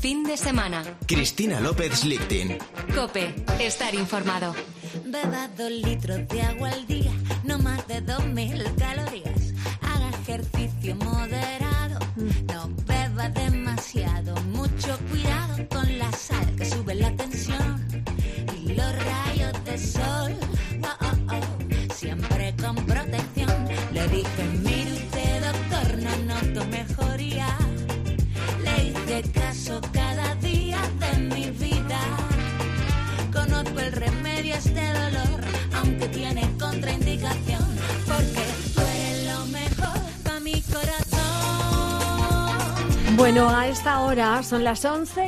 fin de semana. Cristina López Lichting. COPE. Estar informado. Beba 2 litros de agua al día, no más de 2000 calorías. Haga ejercicio moderado, no beba demasiado. Mucho cuidado con la sal que sube la tensión y los rayos de sol. Siempre con protección. Le dije, mire usted, doctor, no noto mejoría. Le hice caso cada día de mi vida. Conozco el remedio a este dolor, aunque tiene contraindicación, porque tú eres lo mejor para mi corazón. Bueno, a esta hora son las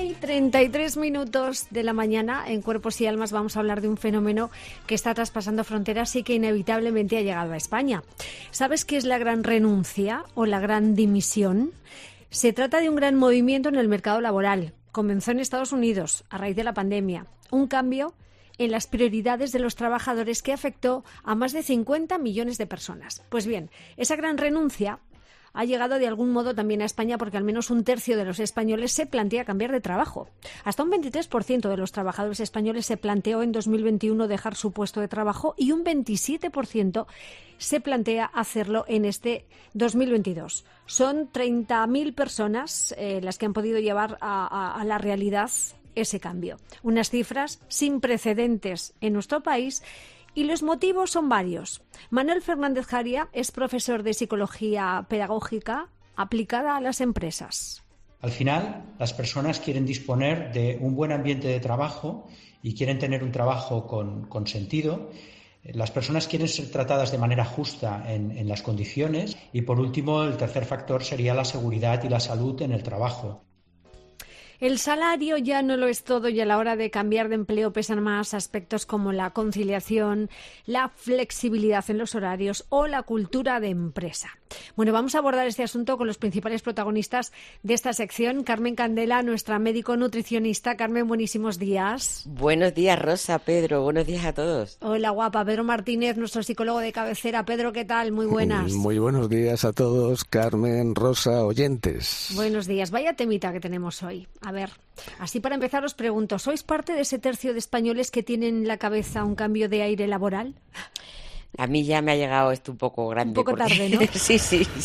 11:33 de la mañana. En Cuerpos y Almas vamos a hablar de un fenómeno que está traspasando fronteras y que inevitablemente ha llegado a España. ¿Sabes qué es la gran renuncia o la gran dimisión? Se trata de un gran movimiento en el mercado laboral. Comenzó en Estados Unidos a raíz de la pandemia. Un cambio en las prioridades de los trabajadores que afectó a más de 50 millones de personas. Pues bien, esa gran renuncia ha llegado de algún modo también a España porque al menos un tercio de los españoles se plantea cambiar de trabajo. Hasta un 23% de los trabajadores españoles se planteó en 2021 dejar su puesto de trabajo y un 27% se plantea hacerlo en este 2022. Son 30.000 personas las que han podido llevar a la realidad ese cambio. Unas cifras sin precedentes en nuestro país. Y los motivos son varios. Manuel Fernández Jaria es profesor de Psicología Pedagógica aplicada a las empresas. Al final, las personas quieren disponer de un buen ambiente de trabajo y quieren tener un trabajo con sentido. Las personas quieren ser tratadas de manera justa en las condiciones. Y, por último, el tercer factor sería la seguridad y la salud en el trabajo. El salario ya no lo es todo y a la hora de cambiar de empleo pesan más aspectos como la conciliación, la flexibilidad en los horarios o la cultura de empresa. Bueno, vamos a abordar este asunto con los principales protagonistas de esta sección. Carmen Candela, nuestra médico nutricionista. Carmen, buenísimos días. Buenos días, Rosa, Pedro, buenos días a todos. Hola, guapa. Pedro Martínez, nuestro psicólogo de cabecera. Pedro, ¿qué tal? Muy buenas. Muy buenos días a todos, Carmen, Rosa, oyentes. Buenos días. Vaya temita que tenemos hoy. A ver, así para empezar os pregunto, ¿sois parte de ese tercio de españoles que tienen en la cabeza un cambio de aire laboral? A mí ya me ha llegado esto un poco grande. Un poco tarde, ¿no? Sí.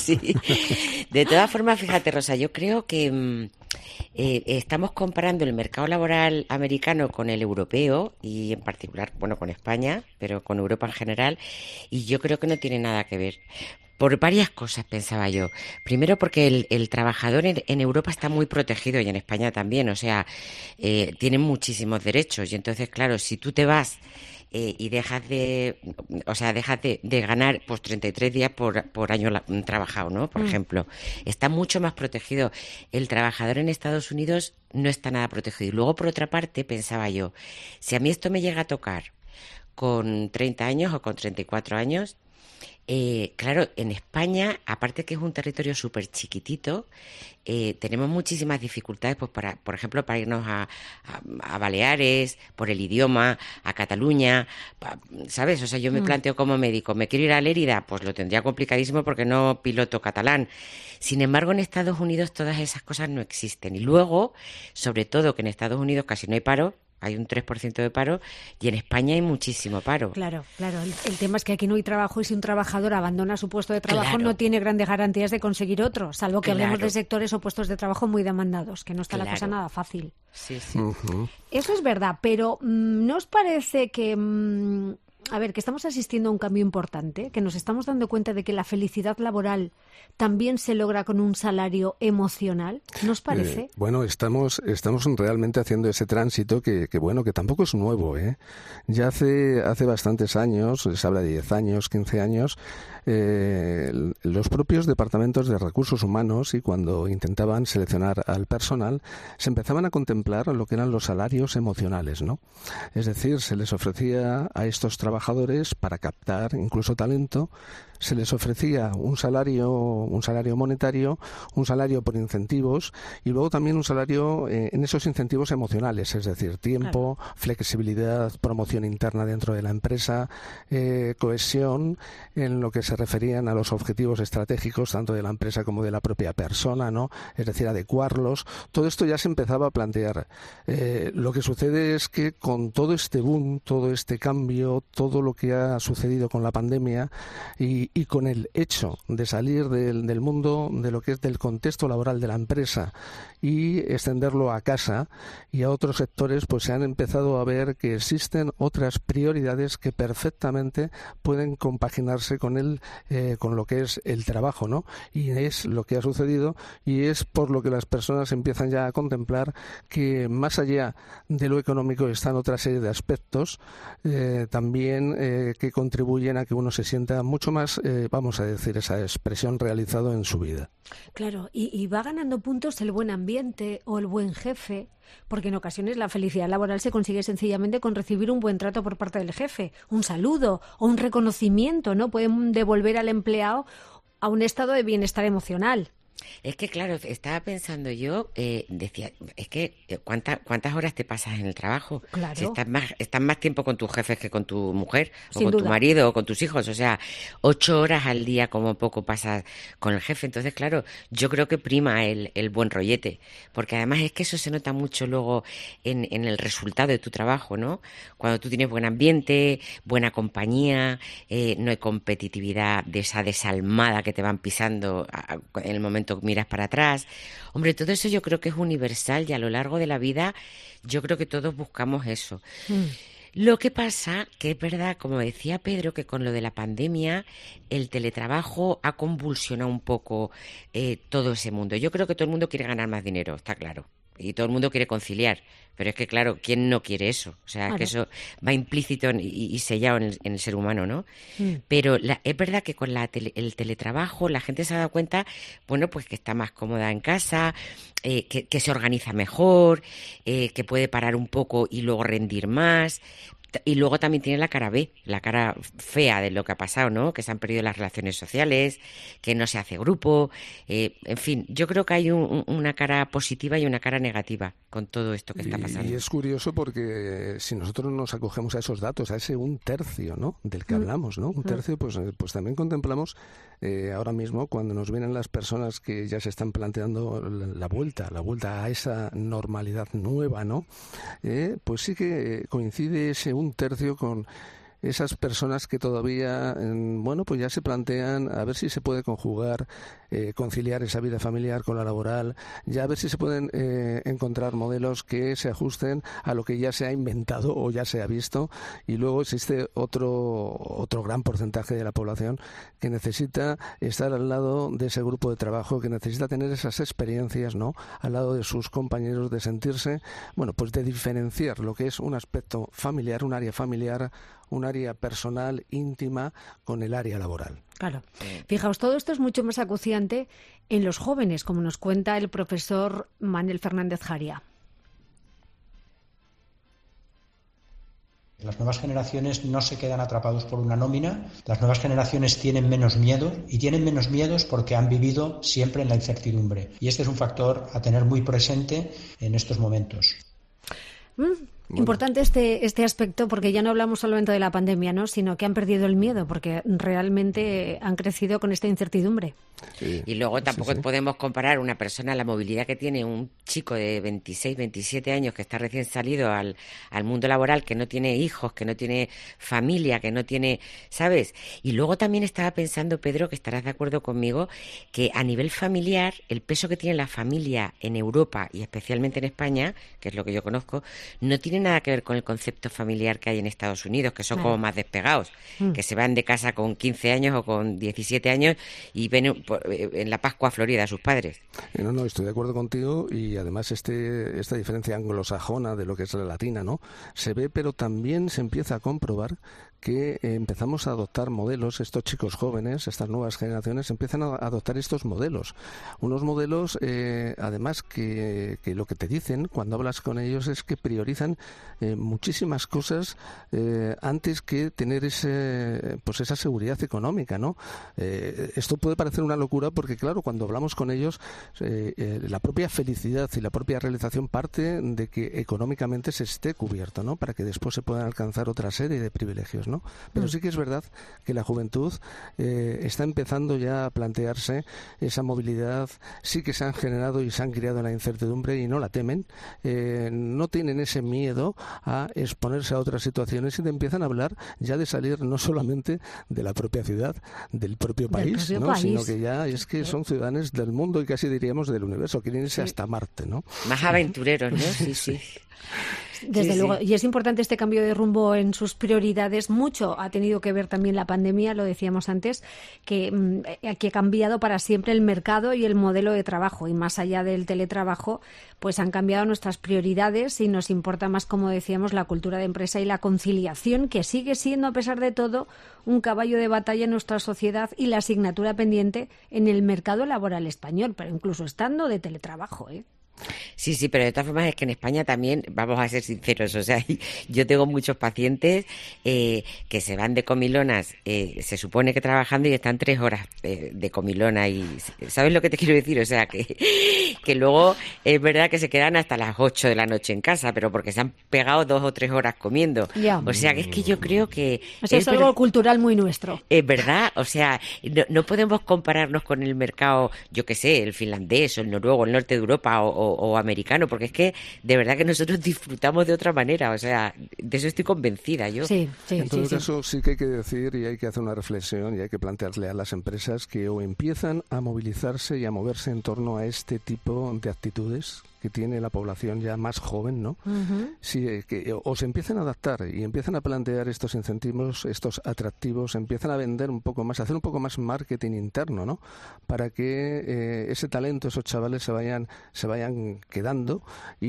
De todas formas, fíjate, Rosa, yo creo que estamos comparando el mercado laboral americano con el europeo y en particular, bueno, con España, pero con Europa en general, y yo creo que no tiene nada que ver. Por varias cosas, pensaba yo. Primero porque el trabajador en Europa está muy protegido y en España también, o sea, tienen muchísimos derechos y entonces, claro, si tú te vas y dejas de ganar pues 33 días por año trabajado, ¿no? Por ejemplo, está mucho más protegido. El trabajador en Estados Unidos no está nada protegido. Y luego, por otra parte, pensaba yo, si a mí esto me llega a tocar con 30 años o con 34 años, claro, en España, aparte que es un territorio súper chiquitito, tenemos muchísimas dificultades, pues por ejemplo, para irnos a Baleares, por el idioma, a Cataluña, ¿sabes? O sea, yo me planteo como médico, ¿me quiero ir a Lérida? Pues lo tendría complicadísimo porque no piloto catalán. Sin embargo, en Estados Unidos todas esas cosas no existen. Y luego, sobre todo, que en Estados Unidos casi no hay paro, hay un 3% de paro y en España hay muchísimo paro. Claro. El tema es que aquí no hay trabajo y si un trabajador abandona su puesto de trabajo no tiene grandes garantías de conseguir otro, salvo que hablemos de sectores o puestos de trabajo muy demandados, que no está la cosa nada fácil. Sí. Eso es verdad, pero ¿no os parece que que estamos asistiendo a un cambio importante, que nos estamos dando cuenta de que la felicidad laboral también se logra con un salario emocional? ¿No os parece? Bueno, estamos realmente haciendo ese tránsito que tampoco es nuevo, ¿eh? Ya hace bastantes años, se habla de 10 años, 15 años, los propios departamentos de recursos humanos, y cuando intentaban seleccionar al personal, se empezaban a contemplar lo que eran los salarios emocionales, ¿no? Es decir, se les ofrecía a estos trabajadores trabajadores para captar incluso talento. Se les ofrecía un salario monetario, un salario por incentivos y luego también un salario en esos incentivos emocionales, es decir, tiempo, flexibilidad, promoción interna dentro de la empresa, cohesión en lo que se referían a los objetivos estratégicos tanto de la empresa como de la propia persona, ¿no? Es decir, adecuarlos. Todo esto ya se empezaba a plantear. Lo que sucede es que con todo este boom, todo este cambio, todo lo que ha sucedido con la pandemia y con el hecho de salir del mundo, de lo que es del contexto laboral de la empresa y extenderlo a casa y a otros sectores, pues se han empezado a ver que existen otras prioridades que perfectamente pueden compaginarse con lo que es el trabajo, ¿no? Y es lo que ha sucedido y es por lo que las personas empiezan ya a contemplar que más allá de lo económico están otra serie de aspectos también que contribuyen a que uno se sienta mucho más, vamos a decir, esa expresión realizado en su vida. Claro, y va ganando puntos el buen ambiente o el buen jefe, porque en ocasiones la felicidad laboral se consigue sencillamente con recibir un buen trato por parte del jefe, un saludo o un reconocimiento, ¿no? Pueden devolver al empleado a un estado de bienestar emocional. Es que, claro, estaba pensando yo, decía, es que ¿cuántas horas te pasas en el trabajo? Claro. Si estás más tiempo con tus jefes que con tu mujer, o Sin con duda. tu marido, o con tus hijos. O sea, 8 horas al día como poco pasas con el jefe. Entonces, claro, yo creo que prima el buen rollete. Porque además es que eso se nota mucho luego en el resultado de tu trabajo, ¿no? Cuando tú tienes buen ambiente, buena compañía, no hay competitividad de esa desalmada que te van pisando en el momento que miras para atrás. Hombre, todo eso yo creo que es universal y a lo largo de la vida yo creo que todos buscamos eso. Lo que pasa que es verdad, como decía Pedro, que con lo de la pandemia el teletrabajo ha convulsionado un poco todo ese mundo. Yo creo que todo el mundo quiere ganar más dinero, está claro. Y todo el mundo quiere conciliar. Pero es que, claro, ¿quién no quiere eso? O sea, Claro. que eso va implícito y sellado en el ser humano, ¿no? Pero es verdad que con el teletrabajo la gente se ha dado cuenta, bueno, pues que está más cómoda en casa, que se organiza mejor, que puede parar un poco y luego rendir más. Y luego también tiene la cara B, la cara fea de lo que ha pasado, ¿no? Que se han perdido las relaciones sociales, que no se hace grupo, en fin, yo creo que hay una cara positiva y una cara negativa con todo esto que está pasando. Y es curioso porque si nosotros nos acogemos a esos datos, a ese 1/3, ¿no? Del que hablamos, ¿no? 1/3, pues también contemplamos ahora mismo cuando nos vienen las personas que ya se están planteando la vuelta a esa normalidad nueva, ¿no? Pues sí que coincide ese 1/3 con esas personas que todavía, bueno, pues ya se plantean a ver si se puede conjugar, conciliar esa vida familiar con la laboral, ya a ver si se pueden encontrar modelos que se ajusten a lo que ya se ha inventado o ya se ha visto. Y luego existe otro gran porcentaje de la población que necesita estar al lado de ese grupo de trabajo, que necesita tener esas experiencias, ¿no?, al lado de sus compañeros, de sentirse, bueno, pues de diferenciar lo que es un aspecto familiar, un área familiar, un área personal, íntima, con el área laboral. Claro. Fijaos, todo esto es mucho más acuciante en los jóvenes, como nos cuenta el profesor Manuel Fernández Jaria. Las nuevas generaciones no se quedan atrapados por una nómina, las nuevas generaciones tienen menos miedo y tienen menos miedos porque han vivido siempre en la incertidumbre. Y este es un factor a tener muy presente en estos momentos. Importante este aspecto, porque ya no hablamos solamente de la pandemia, ¿no?, sino que han perdido el miedo porque realmente han crecido con esta incertidumbre. Sí. Y luego tampoco podemos comparar una persona, la movilidad que tiene un chico de 26, 27 años que está recién salido al mundo laboral, que no tiene hijos, que no tiene familia, que no tiene, ¿sabes? Y luego también estaba pensando, Pedro, que estarás de acuerdo conmigo, que a nivel familiar, el peso que tiene la familia en Europa y especialmente en España, que es lo que yo conozco, no tiene nada que ver con el concepto familiar que hay en Estados Unidos, que son como más despegados, que se van de casa con 15 años o con 17 años y ven en la Pascua a Florida a sus padres. No, estoy de acuerdo contigo, y además esta diferencia anglosajona de lo que es la latina, ¿no?, se ve, pero también se empieza a comprobar que empezamos a adoptar modelos, estos chicos jóvenes, estas nuevas generaciones empiezan a adoptar estos modelos. Unos modelos, además, que lo que te dicen cuando hablas con ellos es que priorizan muchísimas cosas antes que tener esa seguridad económica, ¿no? Esto puede parecer una locura porque, claro, cuando hablamos con ellos, la propia felicidad y la propia realización parte de que económicamente se esté cubierto, ¿no? Para que después se puedan alcanzar otra serie de privilegios, ¿no? Pero sí que es verdad que la juventud está empezando ya a plantearse esa movilidad. Sí que se han generado y se han criado en la incertidumbre y no la temen, no tienen ese miedo a exponerse a otras situaciones y te empiezan a hablar ya de salir no solamente de la propia ciudad, del propio país, ¿no? Sino que ya es que son ciudadanos del mundo y casi diríamos del universo, quieren irse hasta Marte, ¿no? Más aventureros, ¿no? Sí. Desde luego, y es importante este cambio de rumbo en sus prioridades. Mucho ha tenido que ver también la pandemia, lo decíamos antes, que ha cambiado para siempre el mercado y el modelo de trabajo. Y más allá del teletrabajo, pues han cambiado nuestras prioridades y nos importa más, como decíamos, la cultura de empresa y la conciliación, que sigue siendo, a pesar de todo, un caballo de batalla en nuestra sociedad y la asignatura pendiente en el mercado laboral español, pero incluso estando de teletrabajo, ¿eh? Sí, pero de todas formas es que en España también, vamos a ser sinceros, o sea, yo tengo muchos pacientes que se van de comilonas, se supone que trabajando y están 3 horas de comilona y ¿sabes lo que te quiero decir? O sea, que luego es verdad que se quedan hasta las 8 de la noche en casa, pero porque se han pegado 2 o 3 horas comiendo. Ya. O sea, que es que yo creo que... O sea, es algo cultural muy nuestro. Es verdad, o sea, no podemos compararnos con el mercado, yo qué sé, el finlandés o el noruego, el norte de Europa o americano, porque es que de verdad que nosotros disfrutamos de otra manera, o sea, de eso estoy convencida yo. Sí, en todo caso, sí que hay que decir y hay que hacer una reflexión y hay que plantearle a las empresas que o empiezan a movilizarse y a moverse en torno a este tipo de actitudes que tiene la población ya más joven, ¿no? Uh-huh. Sí, o se empiezan a adaptar y empiezan a plantear estos incentivos, estos atractivos, empiezan a vender un poco más, a hacer un poco más marketing interno, ¿no? Para que ese talento, esos chavales se vayan quedando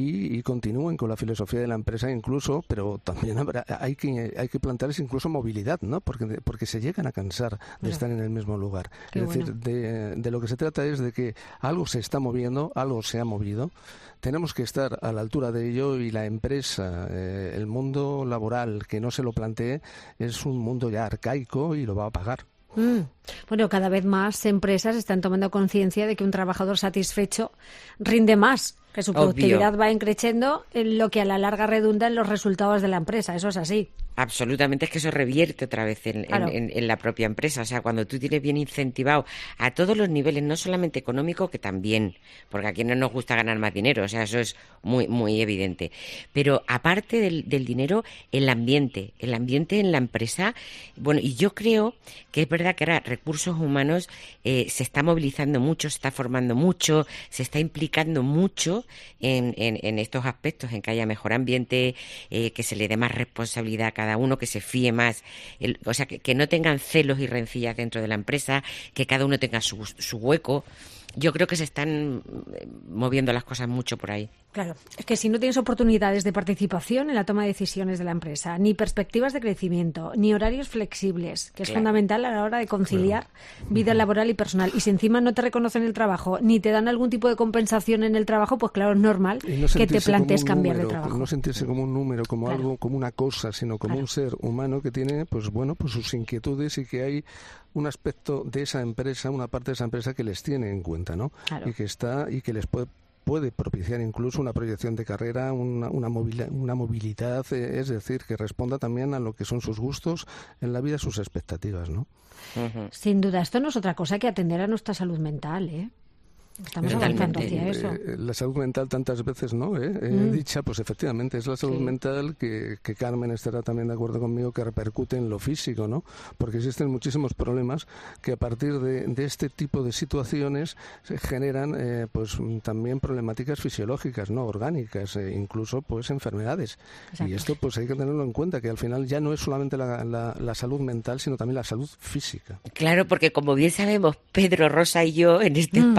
y continúen con la filosofía de la empresa incluso, pero también hay que plantearles incluso movilidad, ¿no? Porque se llegan a cansar de estar en el mismo lugar. Qué decir, de lo que se trata es de que algo se está moviendo, algo se ha movido. Tenemos que estar a la altura de ello y la empresa, el mundo laboral que no se lo plantee es un mundo ya arcaico y lo va a pagar. Bueno, cada vez más empresas están tomando conciencia de que un trabajador satisfecho rinde más, que su productividad va creciendo, lo que a la larga redunda en los resultados de la empresa. Eso es así. Absolutamente, es que eso revierte otra vez en la propia empresa. O sea, cuando tú tienes bien incentivado a todos los niveles, no solamente económico, que también, porque aquí no nos gusta ganar más dinero, o sea, eso es muy, muy evidente. Pero aparte del dinero, el ambiente en la empresa, bueno, y yo creo que es verdad que ahora recursos humanos se está movilizando mucho, se está formando mucho, se está implicando mucho en estos aspectos, en que haya mejor ambiente, que se le dé más responsabilidad a cada uno, que se fíe más, o sea, que no tengan celos y rencillas dentro de la empresa, que cada uno tenga su hueco. Yo creo que se están moviendo las cosas mucho por ahí. Claro, es que si no tienes oportunidades de participación en la toma de decisiones de la empresa, ni perspectivas de crecimiento, ni horarios flexibles, que es fundamental a la hora de conciliar vida laboral y personal, y si encima no te reconocen el trabajo, ni te dan algún tipo de compensación en el trabajo, pues claro, es normal que te plantees cambiar de trabajo. No sentirse como un número, como algo, como una cosa, sino como un ser humano que tiene, pues sus inquietudes y que hay un aspecto de esa empresa, una parte de esa empresa que les tiene en cuenta, ¿no? Claro. Y que les puede propiciar incluso una proyección de carrera, una movilidad, es decir, que responda también a lo que son sus gustos en la vida, sus expectativas, ¿no? Uh-huh. Sin duda, esto no es otra cosa que atender a nuestra salud mental, ¿eh? Estamos avanzando hacia eso. La salud mental tantas veces, ¿no? Dicha, pues efectivamente, es la salud mental que Carmen estará también de acuerdo conmigo, que repercute en lo físico, ¿no? Porque existen muchísimos problemas que a partir de este tipo de situaciones se generan pues también problemáticas fisiológicas, ¿no? Orgánicas, incluso pues enfermedades. Exacto. Y esto pues hay que tenerlo en cuenta, que al final ya no es solamente la salud mental, sino también la salud física. Claro, porque como bien sabemos, Pedro, Rosa y yo en este espacio, por eso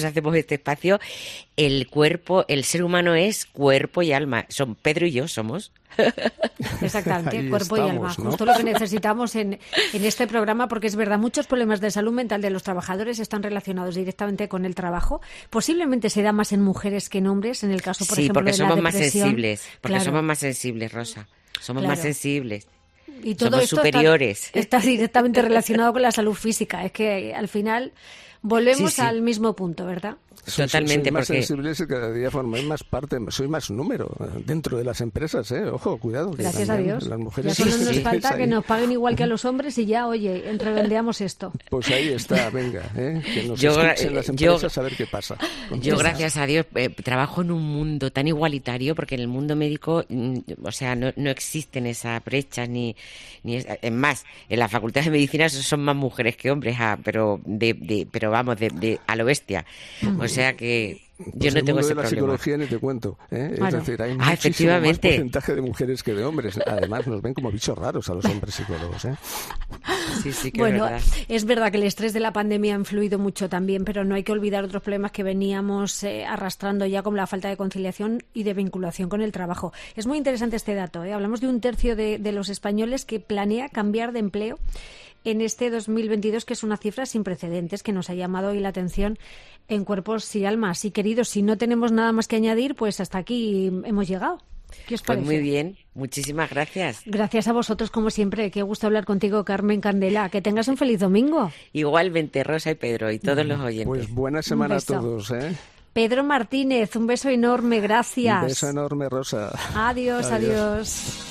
hacemos este espacio, el cuerpo, el ser humano es cuerpo y alma. Pedro y yo somos. Exactamente, Ahí cuerpo y alma. estamos, ¿no? Justo lo que necesitamos en este programa, porque es verdad, muchos problemas de salud mental de los trabajadores están relacionados directamente con el trabajo. Posiblemente se da más en mujeres que en hombres, en el caso, por Sí, ejemplo, porque de la somos más depresión. sensibles. Porque Claro. somos más sensibles, Rosa. Somos Claro. más sensibles. Y todo Somos esto superiores. está directamente relacionado con la salud física. Es que al final volvemos Sí, sí. al mismo punto, ¿verdad? Totalmente, soy más porque- sensibles y cada día formáis más parte, soy más número dentro de las empresas, Ojo, cuidado. que Gracias a también Dios. Las Ya mujeres solo Sí, nos sí. falta que ahí. nos paguen igual que a los hombres y ya, oye, revendeamos esto. Pues ahí está, venga, que nos Yo- escuchen las yo- empresas a ver qué pasa. Yo, gracias a Dios, trabajo en un mundo tan igualitario, porque en el mundo médico, o sea, no existen esas brechas, es más, en la Facultad de Medicina son más mujeres que hombres, pero vamos, a lo bestia. O sea que yo Pues no el tengo mundo ese de la problema. psicología ni te cuento. Claro. Es decir, hay muchísimo efectivamente. más porcentaje de mujeres que de hombres. Además, nos ven como bichos raros a los hombres psicólogos. Sí, sí, que Bueno, es verdad. que el estrés de la pandemia ha influido mucho también, pero no hay que olvidar otros problemas que veníamos arrastrando ya, como la falta de conciliación y de vinculación con el trabajo. Es muy interesante este dato. Hablamos de un tercio de los españoles que planea cambiar de empleo en este 2022, que es una cifra sin precedentes, que nos ha llamado hoy la atención en Cuerpos y Almas. Y queridos, si no tenemos nada más que añadir, pues hasta aquí hemos llegado. ¿Qué os Pues parece? muy bien, muchísimas gracias. Gracias a vosotros, como siempre. Qué gusto hablar contigo, Carmen Candela. Que tengas un feliz domingo. Igualmente, Rosa y Pedro y todos los oyentes. Pues buena semana a beso. todos. Pedro Martínez, un beso enorme. Gracias. Un beso enorme, Rosa. Adiós, adiós.